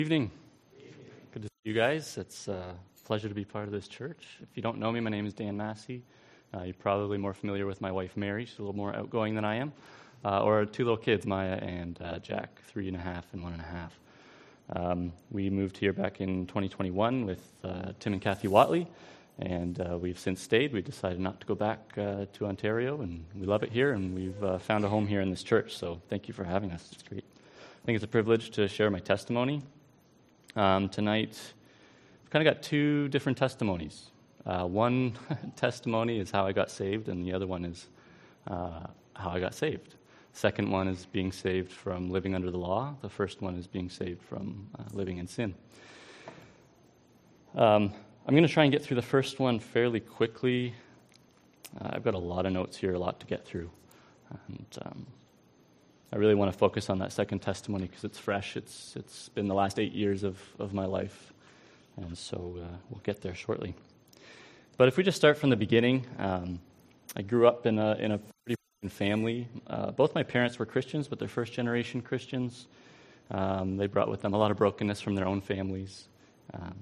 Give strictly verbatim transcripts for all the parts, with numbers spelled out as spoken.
Evening. Good to see you guys. It's a pleasure to be part of this church. If you don't know me, my name is Dan Massey. Uh, you're probably more familiar with my wife, Mary. She's a little more outgoing than I am. Uh, or two little kids, Maya and uh, Jack, three and a half and one and a half. Um, we moved here back in twenty twenty-one with uh, Tim and Kathy Watley, and uh, we've since stayed. We decided not to go back uh, to Ontario, and we love it here, and we've uh, found a home here in this church, so thank you for having us. It's great. I think it's a privilege to share my testimony. Um, tonight, I've kind of got two different testimonies. Uh, one testimony is how I got saved, and the other one is uh, how I got saved. Second one is being saved from living under the law. The first one is being saved from uh, living in sin. Um, I'm going to try and get through the first one fairly quickly. Uh, I've got a lot of notes here, a lot to get through. And um, I really want to focus on that second testimony because it's fresh. It's It's been the last eight years of, of my life. And so uh, we'll get there shortly. But if we just start from the beginning, um, I grew up in a in a pretty family. Uh, both my parents were Christians, but they're first-generation Christians. Um, they brought with them a lot of brokenness from their own families. Um,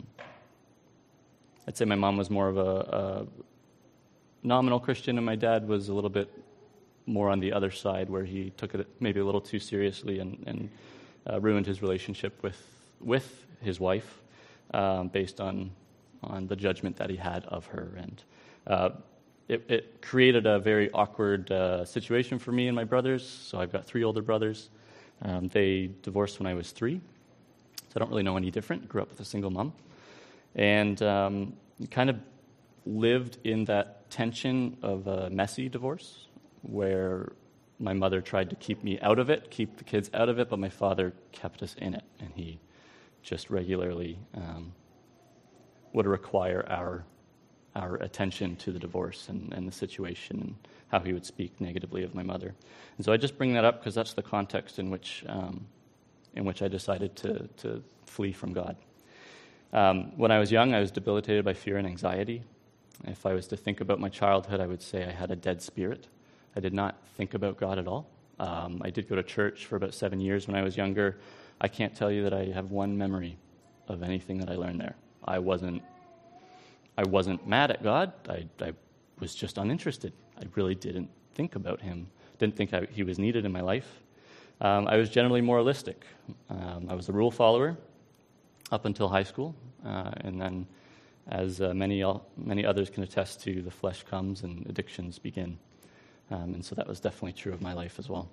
I'd say my mom was more of a, a nominal Christian, and my dad was a little bit more on the other side, where he took it maybe a little too seriously and, and uh, ruined his relationship with with his wife um, based on on the judgment that he had of her. And uh, It, it created a very awkward uh, situation for me and my brothers. So I've got three older brothers. Um, they divorced when I was three, so I don't really know any different. Grew up with a single mom. And um, kind of lived in that tension of a messy divorce, where my mother tried to keep me out of it, keep the kids out of it, but my father kept us in it. And he just regularly um, would require our our attention to the divorce and, and the situation and how he would speak negatively of my mother. And so I just bring that up because that's the context in which um, in which I decided to, to flee from God. Um, when I was young, I was debilitated by fear and anxiety. If I was to think about my childhood, I would say I had a dead spirit. I did not think about God at all. Um, I did go to church for about seven years when I was younger. I can't tell you that I have one memory of anything that I learned there. I wasn't I wasn't mad at God. I, I was just uninterested. I really didn't think about him. Didn't think I, he was needed in my life. Um, I was generally moralistic. Um, I was a rule follower up until high school, uh, and then, as uh, many many others can attest to, the flesh comes and addictions begin. Um, and so that was definitely true of my life as well.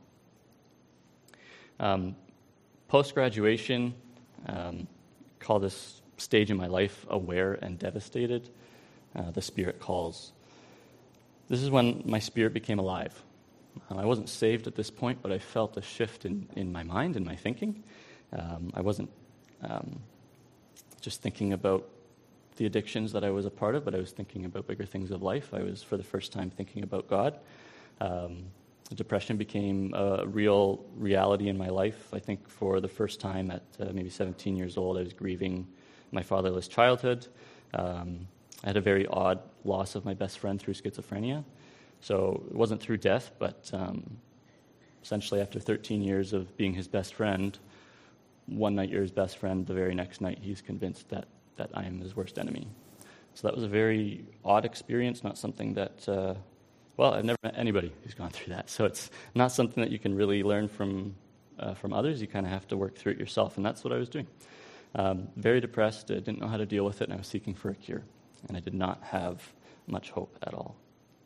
Um, post-graduation, um, call this stage in my life aware and devastated. Uh, the Spirit calls. This is when my spirit became alive. Um, I wasn't saved at this point, but I felt a shift in, in my mind and my thinking. Um, I wasn't um, just thinking about the addictions that I was a part of, but I was thinking about bigger things of life. I was, for the first time, thinking about God. Um, depression became a real reality in my life. I think for the first time at uh, maybe seventeen years old, I was grieving my fatherless childhood. Um, I had a very odd loss of my best friend through schizophrenia. So it wasn't through death, but um, essentially after thirteen years of being his best friend, one night you're his best friend, the very next night he's convinced that, that I am his worst enemy. So that was a very odd experience, not something that, uh, well, I've never met anybody who's gone through that. So it's not something that you can really learn from, uh, from others. You kind of have to work through it yourself, and that's what I was doing. Um, very depressed, I didn't know how to deal with it, and I was seeking for a cure. And I did not have much hope at all.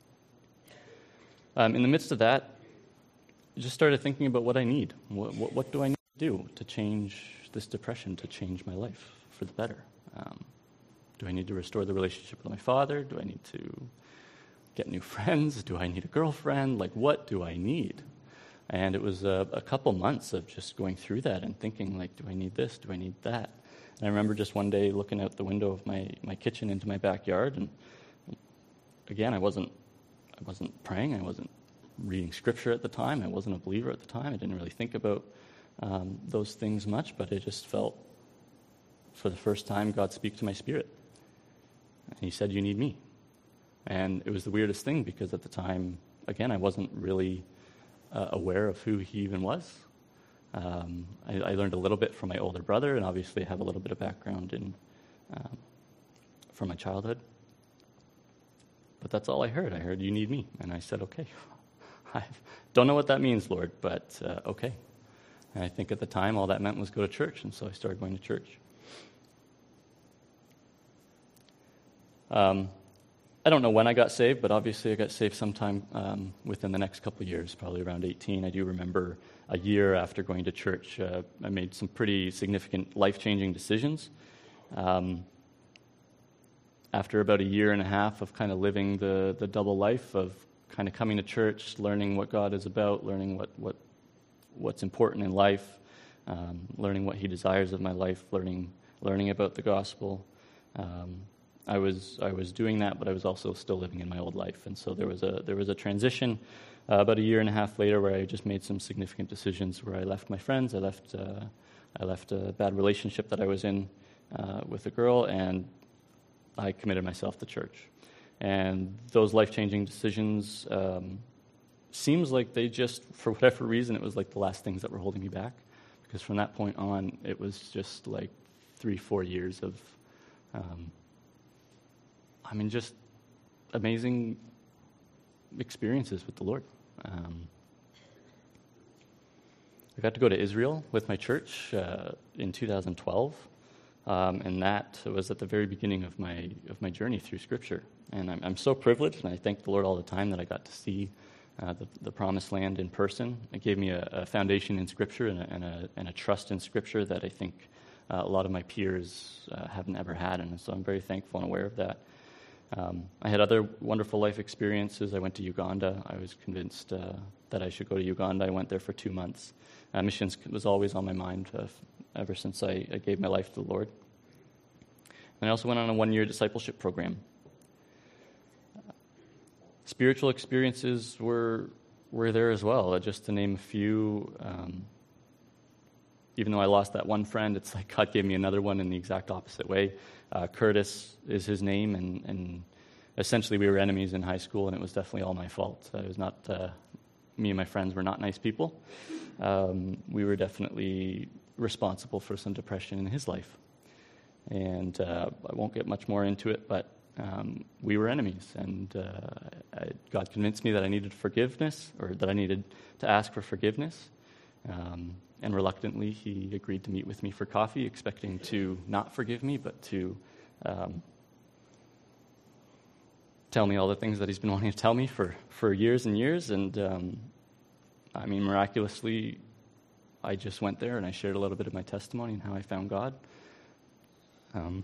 Um, in the midst of that, I just started thinking about what I need. What, what, what do I need to do to change this depression, to change my life for the better? Um, do I need to restore the relationship with my father? Do I need to get new friends? Do I need a girlfriend? Like, what do I need? And it was a, a couple months of just going through that and thinking, like, do I need this? Do I need that? And I remember just one day looking out the window of my, my kitchen into my backyard, and again, I wasn't I wasn't praying. I wasn't reading scripture at the time. I wasn't a believer at the time. I didn't really think about um, those things much, but I just felt, for the first time, God speak to my spirit. And he said, you need me. And it was the weirdest thing, because at the time, again, I wasn't really uh, aware of who he even was. Um, I, I learned a little bit from my older brother, and obviously I have a little bit of background in um, from my childhood. But that's all I heard. I heard, you need me. And I said, okay. I don't know what that means, Lord, but uh, okay. And I think at the time all that meant was go to church, and so I started going to church. Um, I don't know when I got saved, but obviously I got saved sometime um, within the next couple of years, probably around eighteen. I do remember a year after going to church, uh, I made some pretty significant life-changing decisions. Um, after about a year and a half of kind of living the, the double life of kind of coming to church, learning what God is about, learning what, what what's important in life, um, learning what He desires of my life, learning learning about the gospel. Um, I was I was doing that, but I was also still living in my old life, and so there was a there was a transition uh, about a year and a half later where I just made some significant decisions. Where I left my friends, I left uh, I left a bad relationship that I was in uh, with a girl, and I committed myself to church. And those life-changing decisions um, seems like they just, for whatever reason, it was like the last things that were holding me back. Because from that point on, it was just like three, four years of, um, I mean, just amazing experiences with the Lord. Um, I got to go to Israel with my church uh, in two thousand twelve, um, and that was at the very beginning of my of my journey through Scripture. And I'm, I'm so privileged, and I thank the Lord all the time that I got to see uh, the, the Promised Land in person. It gave me a, a foundation in Scripture and a, and, a, and a trust in Scripture that I think uh, a lot of my peers uh, haven't ever had, and so I'm very thankful and aware of that. Um, I had other wonderful life experiences. I went to Uganda. I was convinced uh, that I should go to Uganda. I went there for two months. Uh, missions was always on my mind uh, ever since I, I gave my life to the Lord. And I also went on a one-year discipleship program. Spiritual experiences were were there as well. Uh, just to name a few, um, even though I lost that one friend, it's like God gave me another one in the exact opposite way. Uh, Curtis is his name, and, and essentially we were enemies in high school, and it was definitely all my fault. Uh, it was not uh, me and my friends were not nice people. Um, we were definitely responsible for some depression in his life, and uh, I won't get much more into it, but. Um, we were enemies, and uh, I, God convinced me that I needed forgiveness, or that I needed to ask for forgiveness. Um, and reluctantly, He agreed to meet with me for coffee, expecting to not forgive me, but to um, tell me all the things that He's been wanting to tell me for, for years and years. And um, I mean, miraculously, I just went there and I shared a little bit of my testimony and how I found God. Um,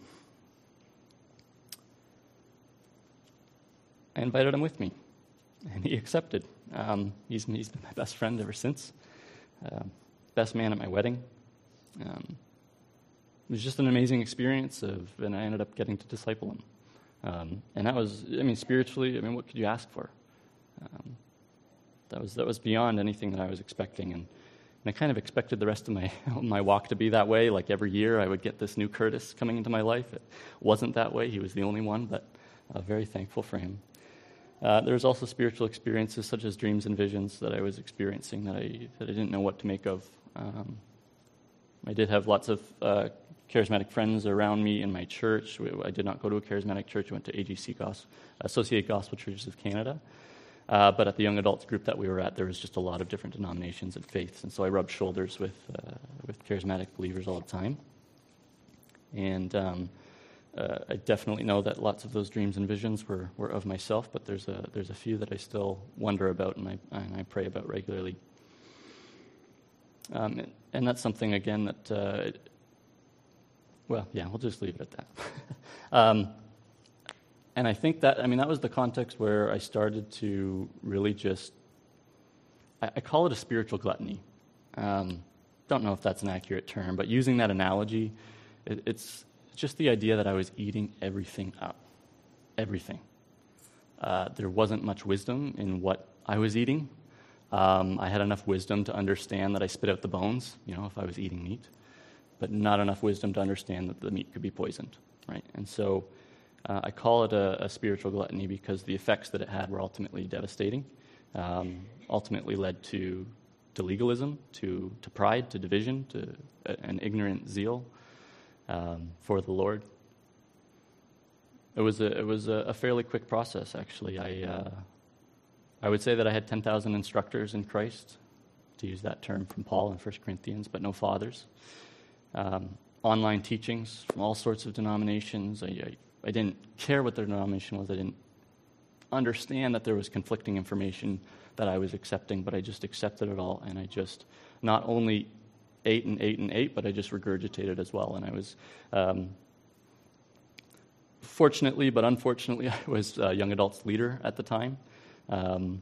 I invited him with me, and he accepted. Um, he's, he's been my best friend ever since. Uh, best man at my wedding. Um, it was just an amazing experience, of, and I ended up getting to disciple him. Um, and that was, I mean, spiritually, I mean, what could you ask for? Um, that was that was beyond anything that I was expecting, and, and I kind of expected the rest of my my walk to be that way. Like every year, I would get this new Curtis coming into my life. It wasn't that way. He was the only one, but uh, very thankful for him. Uh, there was also spiritual experiences such as dreams and visions that I was experiencing that I that I didn't know what to make of. Um, I did have lots of uh, charismatic friends around me in my church. I did not go to a charismatic church. I went to A G C, Gospel, Associated Gospel Churches of Canada. Uh, but at the young adults group that we were at, there was just a lot of different denominations and faiths, and so I rubbed shoulders with uh, with charismatic believers all the time. And um, Uh, I definitely know that lots of those dreams and visions were, were of myself, but there's a there's a few that I still wonder about and I and I pray about regularly. Um, and, and that's something again that, uh, well, yeah, we'll just leave it at that. um, and I think that I mean that was the context where I started to really just I, I call it a spiritual gluttony. Um, don't know if that's an accurate term, but using that analogy, it, it's just the idea that I was eating everything up, everything. Uh, there wasn't much wisdom in what I was eating. Um, I had enough wisdom to understand that I spit out the bones, you know, if I was eating meat, but not enough wisdom to understand that the meat could be poisoned, right? And so uh, I call it a, a spiritual gluttony because the effects that it had were ultimately devastating, um, ultimately led to to legalism, to, to pride, to division, to a, an ignorant zeal um, for the Lord. It was a, it was a, a fairly quick process, actually. I uh, I would say that I had ten thousand instructors in Christ, to use that term from Paul in First Corinthians, but no fathers. Um, online teachings from all sorts of denominations. I, I, I didn't care what their denomination was. I didn't understand that there was conflicting information that I was accepting, but I just accepted it all, and I just not only ate and ate and ate, but I just regurgitated as well. And I was, um, fortunately, but unfortunately, I was a young adults leader at the time. Um,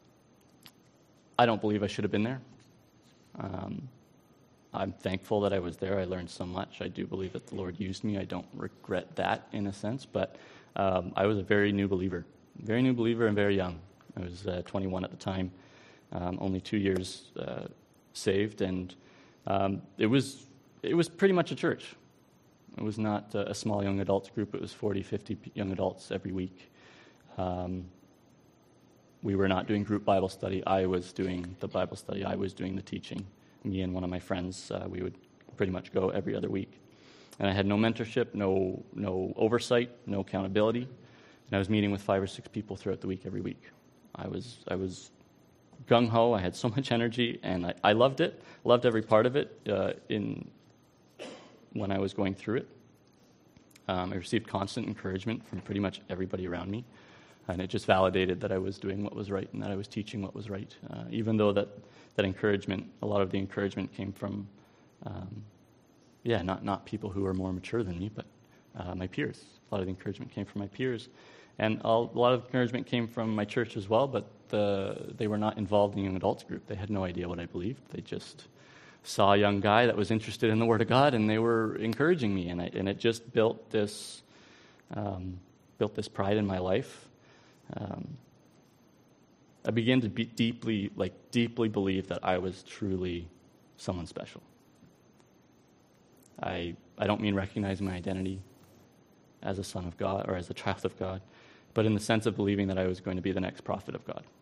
I don't believe I should have been there. Um, I'm thankful that I was there. I learned so much. I do believe that the Lord used me. I don't regret that in a sense, but um, I was a very new believer. Very new believer and very young. I was uh, twenty-one at the time, um, only two years uh, saved, and um, it was it was pretty much a church. It was not a, a small young adults group. It was forty, fifty young adults every week. Um, we were not doing group Bible study. I was doing the Bible study. I was doing the teaching. Me and one of my friends, uh, we would pretty much go every other week. And I had no mentorship, no no oversight, no accountability. And I was meeting with five or six people throughout the week every week. I was I was gung-ho. I had so much energy, and I, I loved it. Loved every part of it uh, in when I was going through it. Um, I received constant encouragement from pretty much everybody around me. And it just validated that I was doing what was right and that I was teaching what was right. Uh, even though that, that encouragement, a lot of the encouragement came from, um, yeah, not, not people who were more mature than me, but uh, my peers. A lot of the encouragement came from my peers. And a lot of encouragement came from my church as well, but the, they were not involved in the young adults group. They had no idea what I believed. They just saw a young guy that was interested in the Word of God, and they were encouraging me. And, I, and it just built this, um, built this pride in my life. Um, I began to be deeply, like deeply believe that I was truly someone special. I I don't mean recognizing my identity as a son of God or as a child of God, but in the sense of believing that I was going to be the next prophet of God.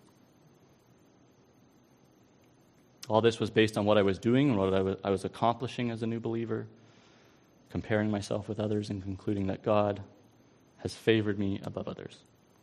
All this was based on what I was doing and what I was, I was accomplishing as a new believer, comparing myself with others and concluding that God has favored me above others.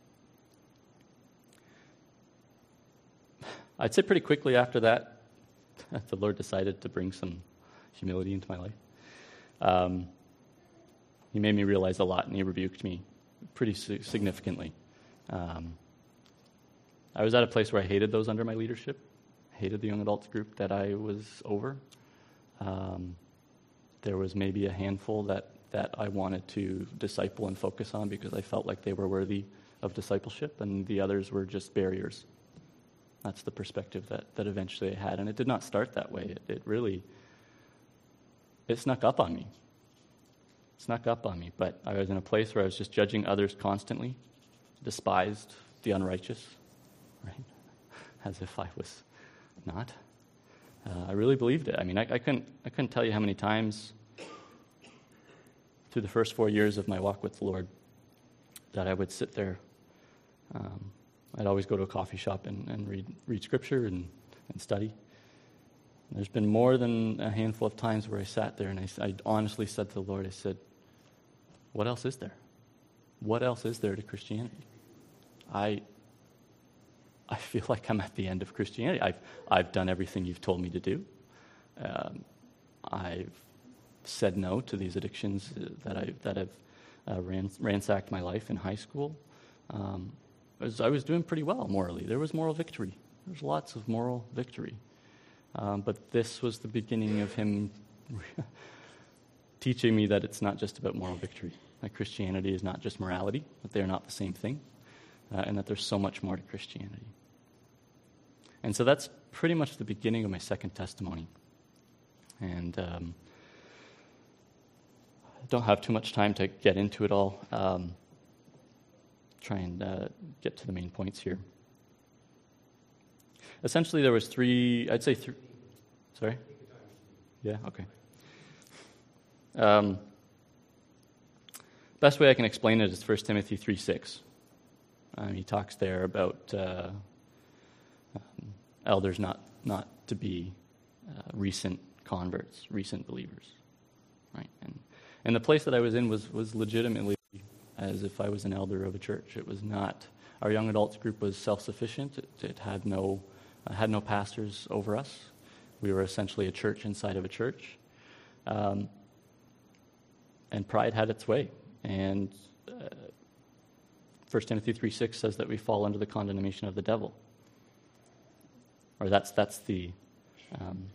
I'd say pretty quickly after that, the Lord decided to bring some humility into my life. Um, he made me realize a lot, and he rebuked me pretty significantly. Um, I was at a place where I hated those under my leadership, hated the young adults group that I was over. Um, there was maybe a handful that, that I wanted to disciple and focus on because I felt like they were worthy of discipleship, and the others were just barriers. That's the perspective that, that eventually I had. And it did not start that way. It, it really, it snuck up on me. It snuck up on me. But I was in a place where I was just judging others constantly, despised the unrighteous, right? As if I was not. Uh, I really believed it. I mean, I, I couldn't I couldn't tell you how many times through the first four years of my walk with the Lord that I would sit there. Um, I'd always go to a coffee shop and, and read read scripture and, and study. And there's been more than a handful of times where I sat there and I, I honestly said to the Lord, I said, what else is there? What else is there to Christianity? I I feel like I'm at the end of Christianity. I've, I've done everything you've told me to do. Um, I've said no to these addictions that, I, that have uh, rans- ransacked my life in high school. Um I was, I was doing pretty well morally. There was moral victory. There was lots of moral victory. Um, but this was the beginning of him teaching me that it's not just about moral victory. That Christianity is not just morality, that they are not the same thing, uh, and that there's so much more to Christianity. And so that's pretty much the beginning of my second testimony. And um, I don't have too much time to get into it all. Um, try and uh, get to the main points here. Essentially, there was three, I'd say three, sorry? Yeah, okay. Um, best way I can explain it is First Timothy three six. Um, he talks there about uh, um, elders not not to be uh, recent converts, recent believers, right? And and the place that I was in was was legitimately as if I was an elder of a church. It was not. Our young adults group was self-sufficient. It, it had no uh, had no pastors over us. We were essentially a church inside of a church, um, and pride had its way. And uh, First Timothy three six says that we fall under the condemnation of the devil. Or that's that's the um,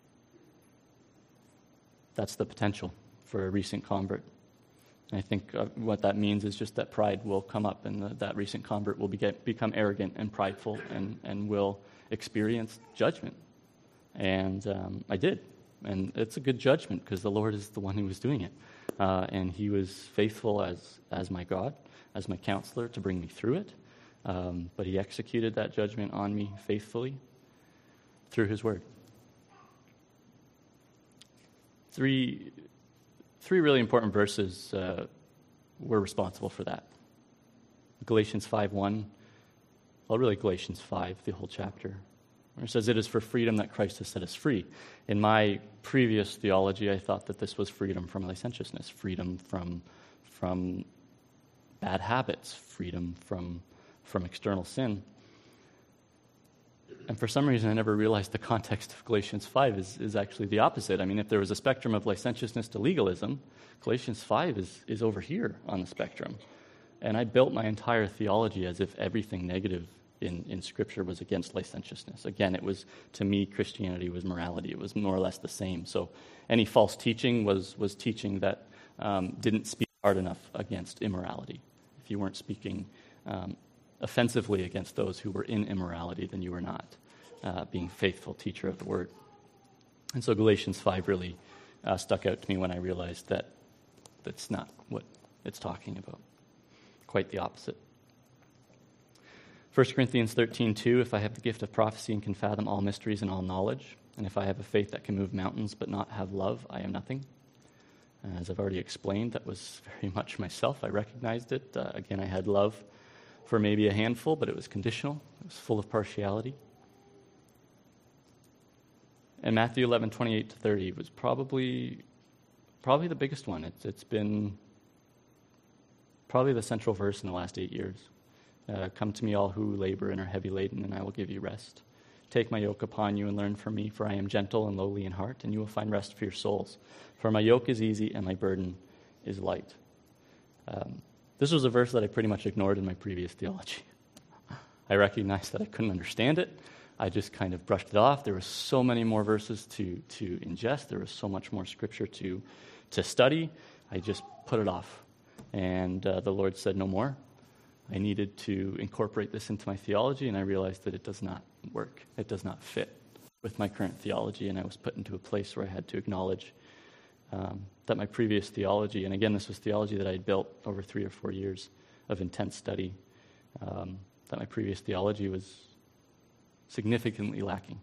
that's the potential for a recent convert. And I think uh, what that means is just that pride will come up, and the, that recent convert will be get, become arrogant and prideful, and, and will experience judgment. And um, I did, and it's a good judgment because the Lord is the one who was doing it, uh, and He was faithful as as my God, as my counselor, to bring me through it. Um, but He executed that judgment on me faithfully through His Word. Three, three really important verses uh, were responsible for that. Galatians five one, well, really Galatians five, the whole chapter, where it says, "It is for freedom that Christ has set us free." In my previous theology, I thought that this was freedom from licentiousness, freedom from from bad habits, freedom from from external sin. And for some reason, I never realized the context of Galatians five is, is actually the opposite. I mean, if there was a spectrum of licentiousness to legalism, Galatians five is, is over here on the spectrum. And I built my entire theology as if everything negative in, in Scripture was against licentiousness. Again, it was, to me, Christianity was morality. It was more or less the same. So any false teaching was, was teaching that um, didn't speak hard enough against immorality. If you weren't speaking um, offensively against those who were in immorality, then you were not uh, being faithful teacher of the word. And so Galatians five really uh, stuck out to me when I realized that that's not what it's talking about. Quite the opposite. First Corinthians thirteen two, "If I have the gift of prophecy and can fathom all mysteries and all knowledge, and if I have a faith that can move mountains but not have love, I am nothing." As I've already explained, that was very much myself. I recognized it. Uh, again, I had love for maybe a handful, but it was conditional. It was full of partiality. And Matthew eleven twenty-eight to thirty was probably probably the biggest one. It's, it's been probably the central verse in the last eight years. Uh, "Come to me, all who labor and are heavy laden, and I will give you rest. Take my yoke upon you and learn from me, for I am gentle and lowly in heart, and you will find rest for your souls. For my yoke is easy and my burden is light." Um, This was a verse that I pretty much ignored in my previous theology. I recognized that I couldn't understand it. I just kind of brushed it off. There were so many more verses to, to ingest. There was so much more scripture to, to study. I just put it off. And uh, the Lord said no more. I needed to incorporate this into my theology, and I realized that it does not work. It does not fit with my current theology, and I was put into a place where I had to acknowledge Um, that my previous theology, and again, this was theology that I had built over three or four years of intense study, um, that my previous theology was significantly lacking.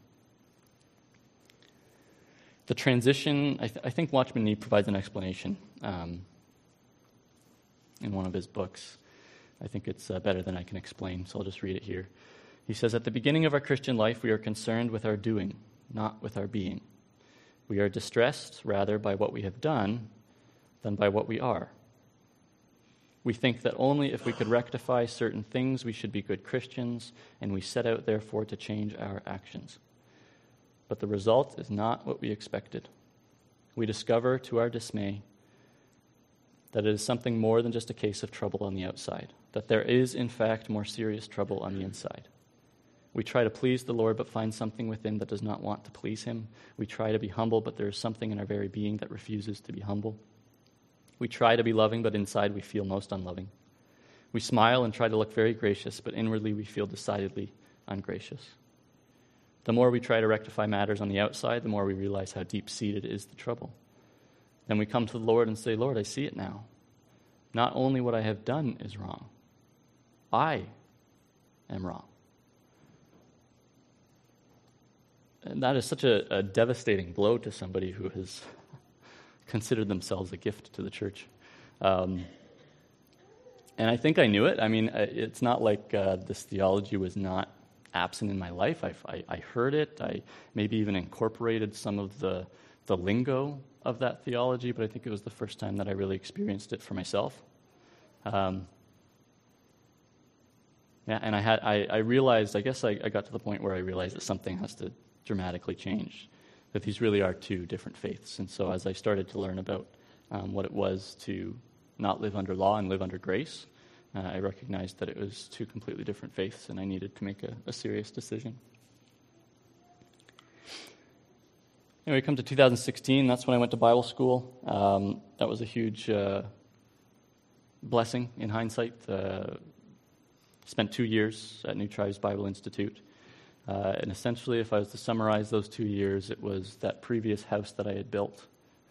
The transition, I, th- I think Watchman Nee provides an explanation um, in one of his books. I think it's uh, better than I can explain, so I'll just read it here. He says, "At the beginning of our Christian life, we are concerned with our doing, not with our being. We are distressed rather by what we have done than by what we are. We think that only if we could rectify certain things we should be good Christians, and we set out therefore to change our actions. But the result is not what we expected. We discover to our dismay that it is something more than just a case of trouble on the outside, that there is in fact more serious trouble on the inside. We try to please the Lord, but find something within that does not want to please Him. We try to be humble, but there is something in our very being that refuses to be humble. We try to be loving, but inside we feel most unloving. We smile and try to look very gracious, but inwardly we feel decidedly ungracious. The more we try to rectify matters on the outside, the more we realize how deep-seated is the trouble. Then we come to the Lord and say, Lord, I see it now. Not only what I have done is wrong, I am wrong. And that is such a, a devastating blow to somebody who has considered themselves a gift to the church. Um, and I think I knew it. I mean, it's not like uh, this theology was not absent in my life. I've, I, I heard it. I maybe even incorporated some of the, the lingo of that theology, but I think it was the first time that I really experienced it for myself. Um, yeah, and I had I, I realized, I guess I, I got to the point where I realized that something has to dramatically change, that these really are two different faiths. And so as I started to learn about um, what it was to not live under law and live under grace, uh, I recognized that it was two completely different faiths, and I needed to make a, a serious decision. Anyway, come to two thousand sixteen, that's when I went to Bible school. Um, that was a huge uh, blessing in hindsight. Uh, spent two years at New Tribes Bible Institute. Uh, and essentially, if I was to summarize those two years, it was that previous house that I had built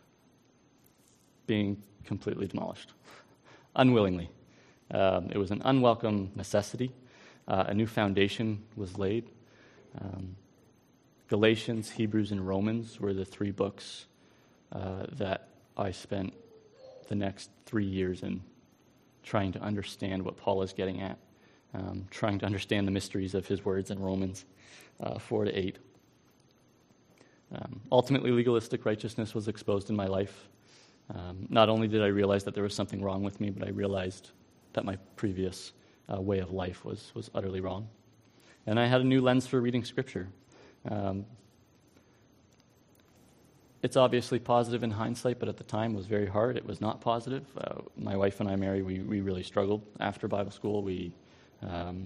being completely demolished, unwillingly. Um, it was an unwelcome necessity. Uh, a new foundation was laid. Um, Galatians, Hebrews, and Romans were the three books uh, that I spent the next three years in trying to understand what Paul is getting at, um, trying to understand the mysteries of his words in Romans uh, four to eight. Um, ultimately, legalistic righteousness was exposed in my life. Um, not only did I realize that there was something wrong with me, but I realized that my previous uh, way of life was, was utterly wrong. And I had a new lens for reading Scripture. Um, it's obviously positive in hindsight, but at the time it was very hard. It was not positive. Uh, my wife and I, Mary, we, we really struggled after Bible school. We, um,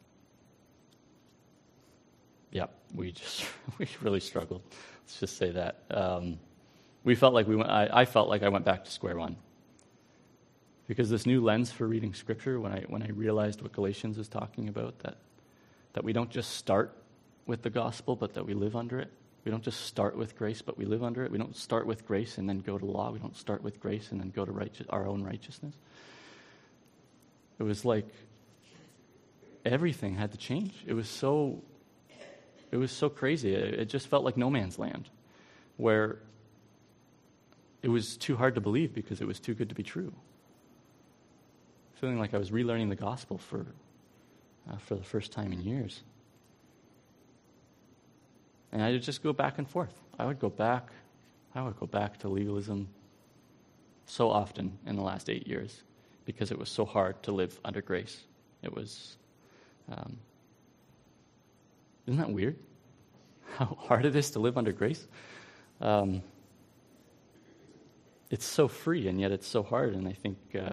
yeah, we just we really struggled. Let's just say that. Um, we felt like we went. I, I felt like I went back to square one, because this new lens for reading Scripture, when I when I realized what Galatians is talking about, that that we don't just start with the gospel, but that we live under it. We don't just start with grace, but we live under it. We don't start with grace and then go to law. We don't start with grace and then go to righteous, our own righteousness. It was like everything had to change. It was so, it was so crazy. It, it just felt like no man's land, where it was too hard to believe because it was too good to be true. Feeling like I was relearning the gospel for, uh, for the first time in years. And I would just go back and forth. I would go back, I would go back to legalism so often in the last eight years because it was so hard to live under grace. It was, um, isn't that weird? How hard it is to live under grace? Um, it's so free, and yet it's so hard, and I think uh,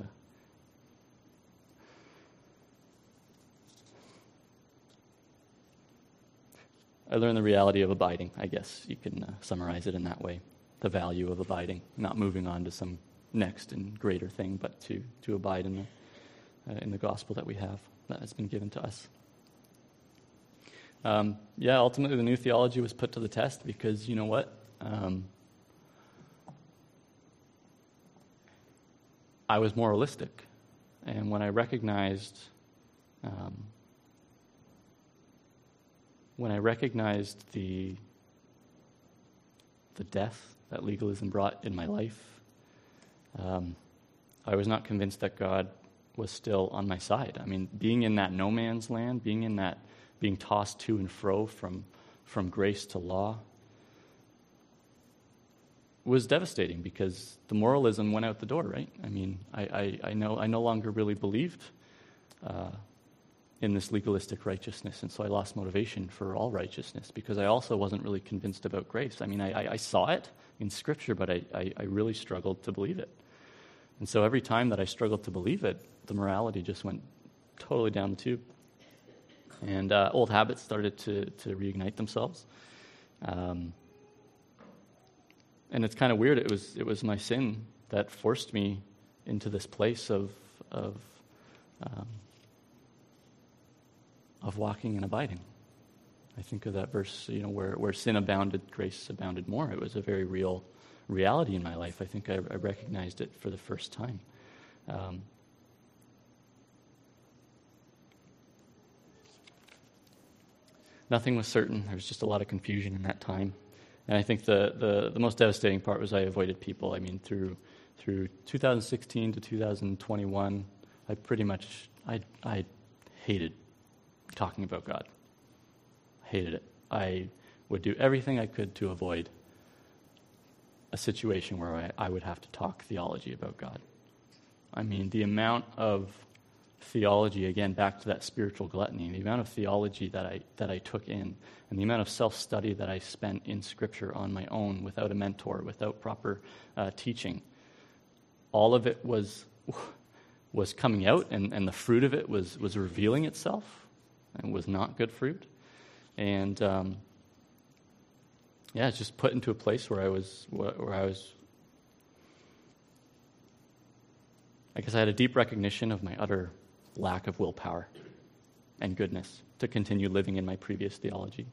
I learned the reality of abiding, I guess you can uh, summarize it in that way. The value of abiding, not moving on to some next and greater thing, but to, to abide in the, uh, in the gospel that we have, that has been given to us. Um, yeah, ultimately the new theology was put to the test because, you know what? Um, I was moralistic. And when I recognized... Um, When I recognized the the death that legalism brought in my life, um, I was not convinced that God was still on my side. I mean, being in that no man's land, being in that, being tossed to and fro from from grace to law, was devastating because the moralism went out the door. Right? I mean, I I, I know I no longer really believed Uh, in this legalistic righteousness, and so I lost motivation for all righteousness because I also wasn't really convinced about grace. I mean, I, I, I saw it in Scripture, but I, I, I really struggled to believe it. And so every time that I struggled to believe it, the morality just went totally down the tube. And uh, old habits started to, to reignite themselves. Um, and it's kind of weird. It was it was my sin that forced me into this place of of um, of walking and abiding. I think of that verse, you know, where, where sin abounded, grace abounded more. It was a very real reality in my life. I think I, I recognized it for the first time. Um, nothing was certain. There was just a lot of confusion in that time. And I think the, the, the most devastating part was I avoided people. I mean, through through two thousand sixteen to two thousand twenty-one, I pretty much, I I hated talking about God. Hated it. I would do everything I could to avoid a situation where I, I would have to talk theology about God. I mean, the amount of theology, again, back to that spiritual gluttony, the amount of theology that I that I took in, and the amount of self-study that I spent in Scripture on my own, without a mentor, without proper uh, teaching, all of it was was coming out, and, and the fruit of it was was revealing itself, and was not good fruit. And um, yeah, it's just put into a place where I was where I was. I guess I had a deep recognition of my utter lack of willpower and goodness to continue living in my previous theology.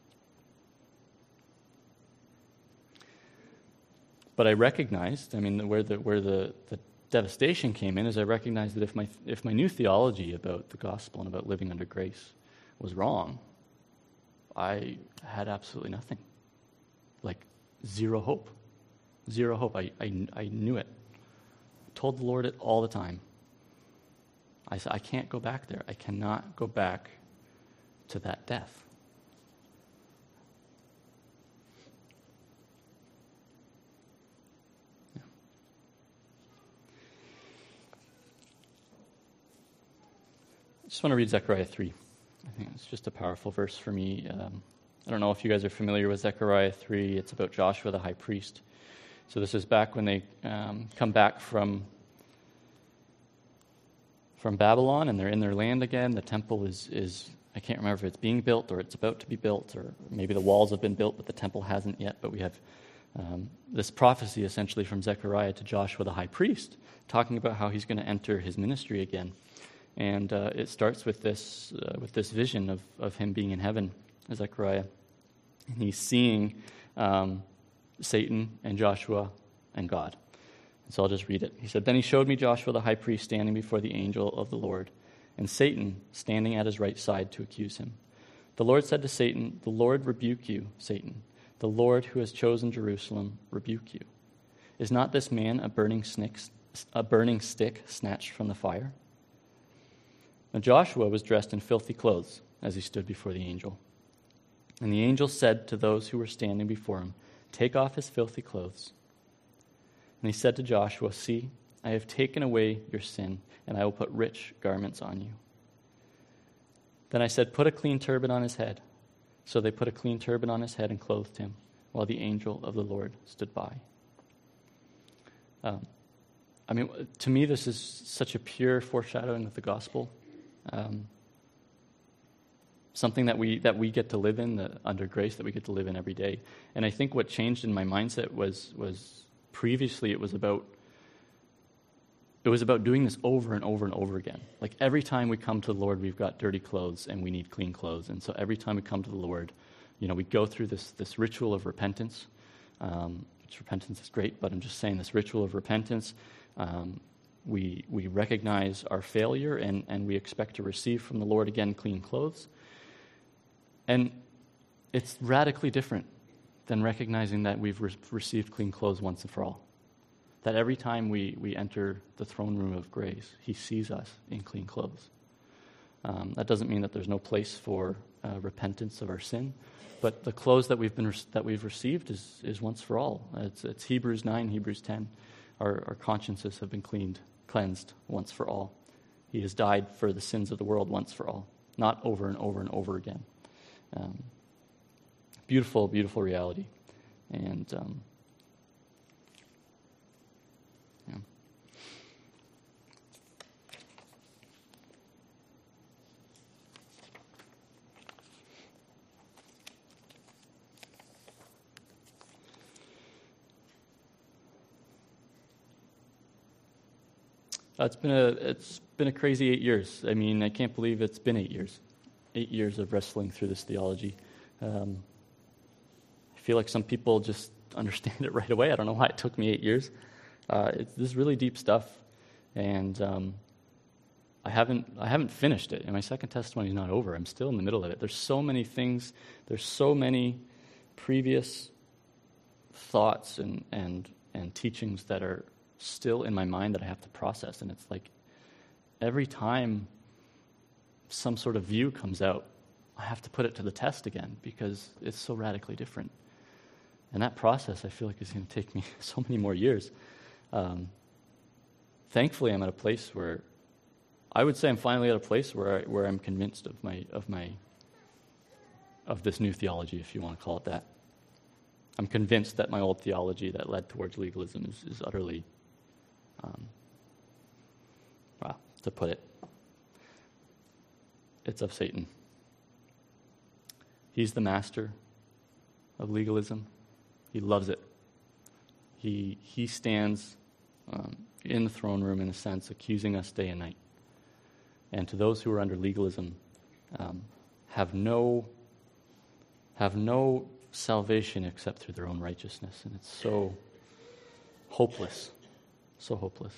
But I recognized, I mean, where the where the, the devastation came in is I recognized that if my if my new theology about the gospel and about living under grace was wrong, I had absolutely nothing. Like zero hope. Zero hope. I, I, I knew it. I told the Lord it all the time. I said, I can't go back there. I cannot go back to that death. Yeah. I just want to read Zechariah three. I think it's just a powerful verse for me. Um, I don't know if you guys are familiar with Zechariah three. It's about Joshua the high priest. So this is back when they um, come back from from Babylon, and they're in their land again. The temple is, is, I can't remember if it's being built or it's about to be built, or maybe the walls have been built, but the temple hasn't yet. But we have um, this prophecy essentially from Zechariah to Joshua the high priest, talking about how he's going to enter his ministry again. And uh, it starts with this uh, with this vision of, of him being in heaven, Zechariah. And he's seeing um, Satan and Joshua and God. So I'll just read it. He said, "Then he showed me Joshua the high priest standing before the angel of the Lord, and Satan standing at his right side to accuse him. The Lord said to Satan, 'The Lord rebuke you, Satan. The Lord who has chosen Jerusalem rebuke you. Is not this man a burning stick, a burning stick snatched from the fire?' Now Joshua was dressed in filthy clothes as he stood before the angel. And the angel said to those who were standing before him, 'Take off his filthy clothes.' And he said to Joshua, 'See, I have taken away your sin, and I will put rich garments on you.' Then I said, 'Put a clean turban on his head.' So they put a clean turban on his head and clothed him, while the angel of the Lord stood by." Um, I mean, to me, this is such a pure foreshadowing of the gospel. Um, something that we that we get to live in, the, under grace, that we get to live in every day. And I think what changed in my mindset was was previously it was about it was about doing this over and over and over again. Like every time we come to the Lord, we've got dirty clothes and we need clean clothes. And so every time we come to the Lord, you know, we go through this this ritual of repentance. Um, which repentance is great, but I'm just saying this ritual of repentance. Um, we we recognize our failure and and we expect to receive from the Lord again clean clothes. And it's radically different than recognizing that we've re- received clean clothes once and for all. That every time we, we enter the throne room of grace, he sees us in clean clothes. Um, that doesn't mean that there's no place for uh, repentance of our sin, but the clothes that we've been re- that we've received is is once for all. It's, it's Hebrews nine, Hebrews ten. Our, our consciences have been cleaned, cleansed once for all. He has died for the sins of the world once for all, not over and over and over again. Um, beautiful, beautiful reality. And um, yeah. Uh, it's been a it's been a crazy eight years. I mean, I can't believe it's been eight years. Eight years of wrestling through this theology. Um, I feel like some people just understand it right away. I don't know why it took me eight years. Uh, it's, this is really deep stuff, and um, I haven't I haven't finished it. And my second testimony is not over. I'm still in the middle of it. There's so many things. There's so many previous thoughts and and and teachings that are still in my mind that I have to process. And it's like every time some sort of view comes out I have to put it to the test again because it's so radically different. And that process, I feel like, is going to take me so many more years. Um, thankfully, I'm at a place where I would say I'm finally at a place where I, where I'm convinced of my of my of this new theology, if you want to call it that. I'm convinced that my old theology that led towards legalism is, is utterly, um, well, to put it, it's of Satan. He's the master of legalism. He loves it. He he stands um, in the throne room, in a sense, accusing us day and night. And to those who are under legalism, um, have no have no salvation except through their own righteousness, and it's so hopeless, so hopeless.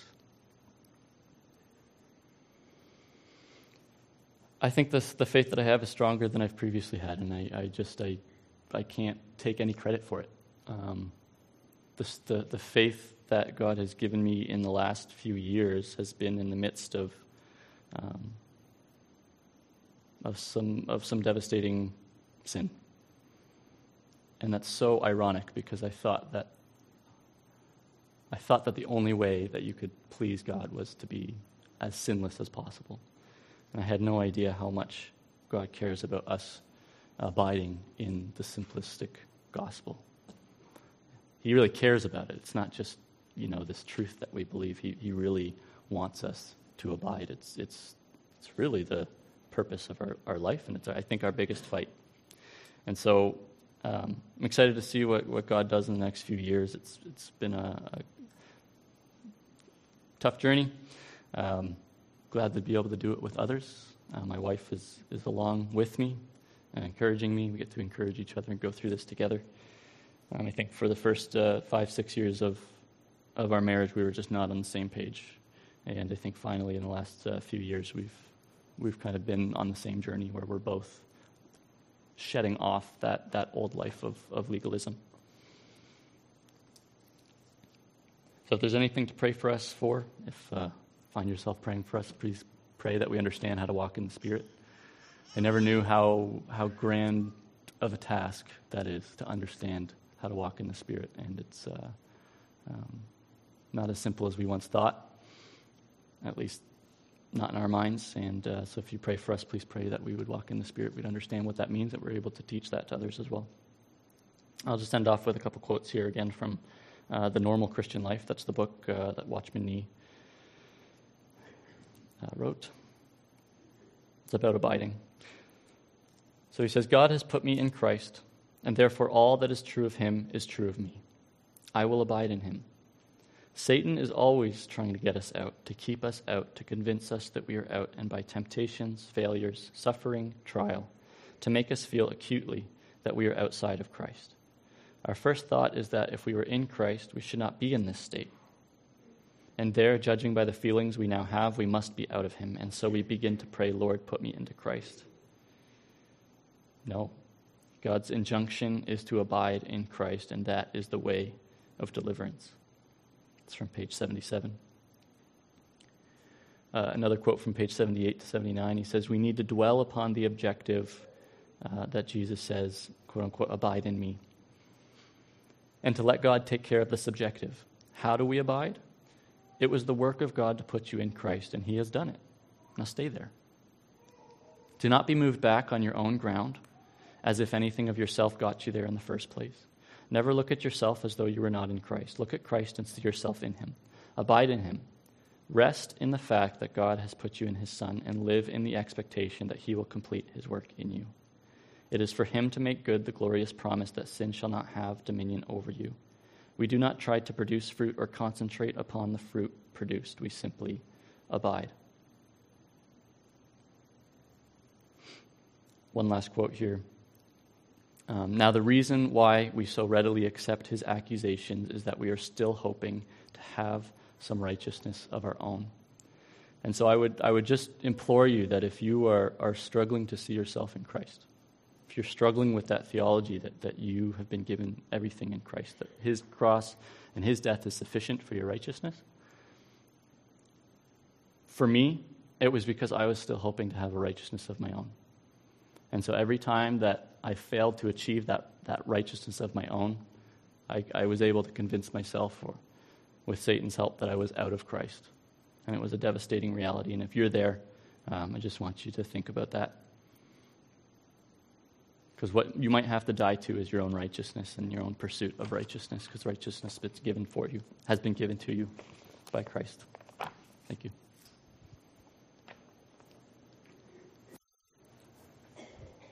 I think this, the faith that I have is stronger than I've previously had, and I, I just I I can't take any credit for it. Um, this, the the faith that God has given me in the last few years has been in the midst of um, of some of some devastating sin, and that's so ironic because I thought that I thought that the only way that you could please God was to be as sinless as possible, and I had no idea how much God cares about us abiding in the simplistic gospel. He really cares about it. It's not just, you know, this truth that we believe. He he really wants us to abide. It's it's it's really the purpose of our, our life, and it's, I think, our biggest fight. And so um, I'm excited to see what, what God does in the next few years. It's It's been a, a tough journey. Um, glad to be able to do it with others. Uh, my wife is, is along with me and encouraging me. We get to encourage each other and go through this together. Um, I think for the first uh, five, six years of, of our marriage, we were just not on the same page. And I think finally in the last uh, few years, we've we've kind of been on the same journey where we're both shedding off that, that old life of, of legalism. So if there's anything to pray for us for, if uh, find yourself praying for us, please pray that we understand how to walk in the Spirit. I never knew how how grand of a task that is to understand how to walk in the Spirit, and it's uh, um, not as simple as we once thought, at least not in our minds. And uh, so if you pray for us, please pray that we would walk in the Spirit, we'd understand what that means, that we're able to teach that to others as well. I'll just end off with a couple quotes here again from uh, The Normal Christian Life. That's the book uh, that Watchman Nee uh, wrote. It's about abiding. So he says, God has put me in Christ, and therefore all that is true of him is true of me. I will abide in him. Satan is always trying to get us out, to keep us out, to convince us that we are out, and by temptations, failures, suffering, trial, to make us feel acutely that we are outside of Christ. Our first thought is that if we were in Christ, we should not be in this state. And there, judging by the feelings we now have, we must be out of him, and so we begin to pray, Lord, put me into Christ. No. God's injunction is to abide in Christ, and that is the way of deliverance. It's from page seventy-seven. Uh, another quote from page seventy-eight to seventy-nine. He says, we need to dwell upon the objective uh, that Jesus says, quote unquote, abide in me. And to let God take care of the subjective. How do we abide? It was the work of God to put you in Christ, and he has done it. Now stay there. Do not be moved back on your own ground, as if anything of yourself got you there in the first place. Never look at yourself as though you were not in Christ. Look at Christ and see yourself in him. Abide in him. Rest in the fact that God has put you in his Son, and live in the expectation that he will complete his work in you. It is for him to make good the glorious promise that sin shall not have dominion over you. We do not try to produce fruit or concentrate upon the fruit produced. We simply abide. One last quote here. Um, now, the reason why we so readily accept his accusations is that we are still hoping to have some righteousness of our own. And so I would I would just implore you that if you are, are struggling to see yourself in Christ, if you're struggling with that theology that, that you have been given everything in Christ, that his cross and his death is sufficient for your righteousness, for me, it was because I was still hoping to have a righteousness of my own. And so every time that I failed to achieve that, that righteousness of my own, I, I was able to convince myself, or with Satan's help, that I was out of Christ. And it was a devastating reality. And if you're there, um, I just want you to think about that. Because what you might have to die to is your own righteousness and your own pursuit of righteousness, because righteousness that's given for you has been given to you by Christ. Thank you.